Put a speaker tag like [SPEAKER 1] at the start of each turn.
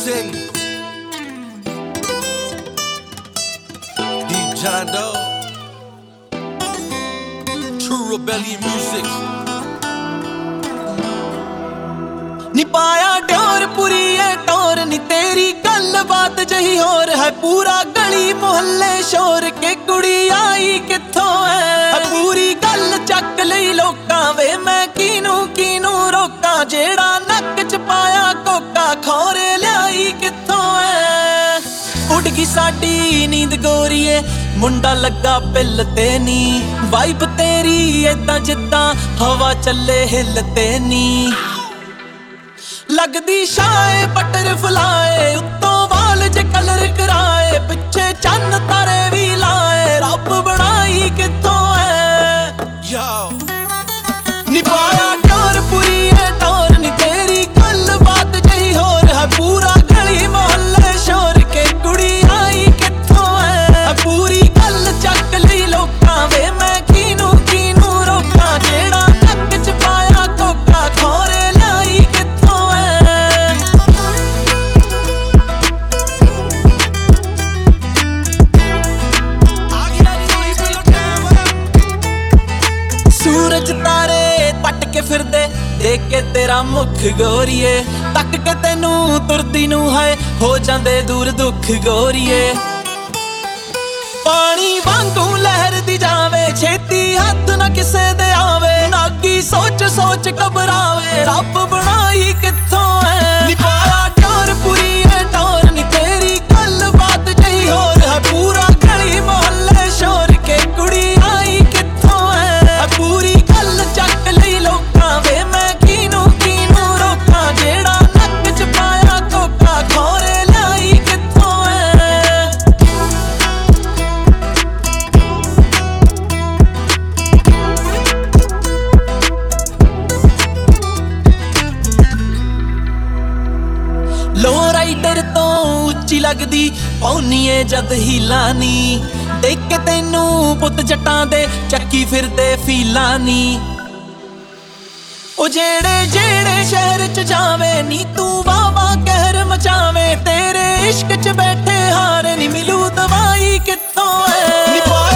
[SPEAKER 1] Music. Deep John Dog. True Rebellion Music.
[SPEAKER 2] नी पाया door पूरी है टोर नी तेरी गल बात जही होर है पूरा गली मोहल्ले शोर के कुड़ी आई किथों है पूरी गल चक लई लोकां वे मैं किनू किनू रोकां जेड़ा नक च पाया कोका खोरे ल्याई किथों है उड़ गई साडी नींद गोरीए मुंडा लगा पिल ते नी वाइब तेरी ऐदां जिद्दां हवा चले हिल ते नी लगदी शाए बटरफ्लाई उत्तों वाल जे कलर कराए पिछे चन्न तारे भी लाए रब बनाई किथों है
[SPEAKER 1] Yo.
[SPEAKER 2] निभाया टोर पूरी है टोर नी तेरी गल बात जही होर है पूरा गली मोहल्ले शोर के कुड़ी आई किथों है पूरी गल चक लई लोकां वे मैं किनू किनू रोकां जेड़ा नक च पाया कोका खोरे लाई किथों सूरज तारे पट के फिरदे देख के तेरा मुख गोरीए तक के तेनू तुरदी नू है हो जांदे दूर दुख गोरीए पानी वांगू लहर दी जावे छेती हथ ना किसे दे आवे नागी सोच सोच घबरावे रब बनाई किथों है निभाया टोर पूरी है टोर नी तेरी गल बात जही होर है पूरा गली मोहल्ले शोर के कुड़ी आई किथों है पूरी गल चक लई लोकां वे मैं किनू किनू रोकां जेड़ा नक च पाया कोका खोरे लाई किथों है लो राइडर तो उच्ची लगदी पौनीए जद हीलानी देख के तेनू पुत जटां दे चक्की फिरदे फीलानी ओ जेड़े जेड़े शहर च जावे नी तू वावा कहर मचावे तेरे इश्क च बैठे हार नी मिलू दवाई किथों है